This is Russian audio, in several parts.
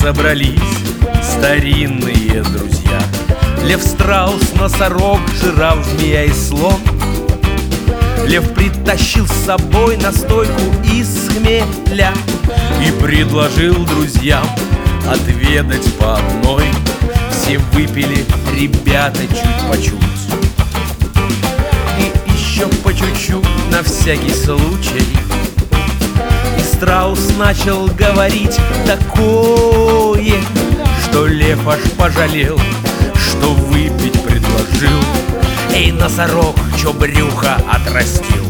собрались старинные друзья: лев, страус, носорог, жираф, змея и слон. Лев притащил с собой настойку из хмеля и предложил друзьям отведать по одной. Все выпили, ребята, чуть по чуть, и еще по чуть-чуть на всякий случай. И страус начал говорить такое, что лев аж пожалел, что выпить предложил. Эй, носорог, чё брюхо отрастил?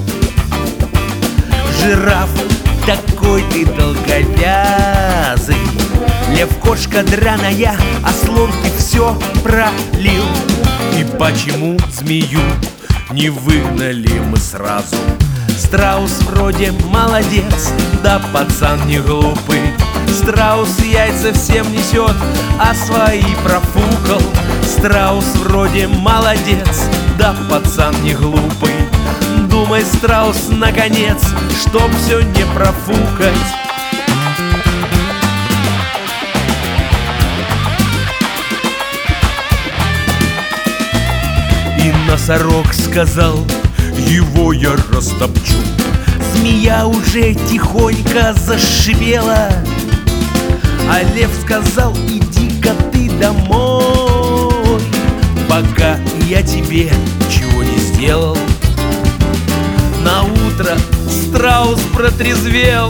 Жираф, такой ты долговязый. Лев, кошка драная, а слон ты все пролил. И почему змею не выгнали мы сразу? Страус вроде молодец, да пацан не глупый. Страус яйца всем несет, а свои профукал. Страус вроде молодец, да пацан не глупый. Думай, страус, наконец, чтоб все не профукать. И носорог сказал: его я растопчу. Змея уже тихонько зашипела, а лев сказал: иди-ка ты домой, пока я тебе чего не сделал. На утро страус протрезвел,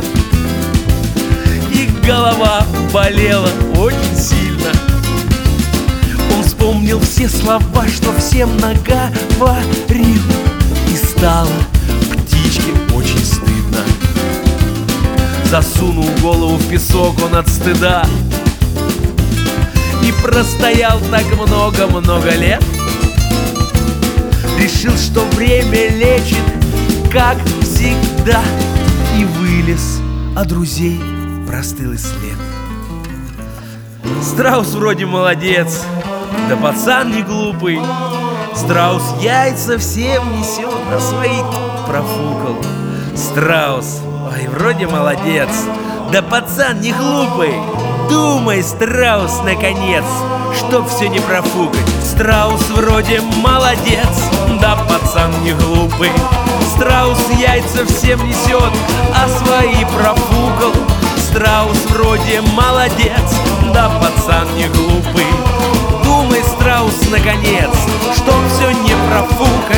и голова болела очень сильно. Он вспомнил все слова, что всем наговорил, и стало птичке очень стыдно. Засунул голову в песок он от стыда и простоял так много-много лет. Решил, что время лечит, как всегда, и вылез, а друзей простыл и след. Страус вроде молодец, да пацан не глупый. Страус яйца всем несет, а свои профукал. Страус, ой, вроде молодец, да пацан не глупый. Думай, страус, наконец, чтоб все не профукать. Страус вроде молодец, да пацан не глупый. Страус яйца всем несет, а свои профукал. Страус вроде молодец, да пацан не глупый. Думай, страус, наконец, чтоб все не профукать.